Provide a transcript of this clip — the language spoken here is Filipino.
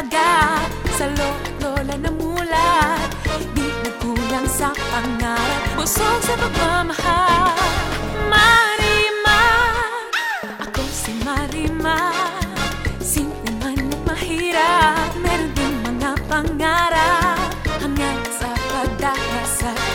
dagat, sa lola na mulat, di nagkulang sa pangarap, busog sa pagmamahal. Marimar, ako si Marimar, simple man at mahirap, meron din mga pangarap, hanggang sa pagdarasal.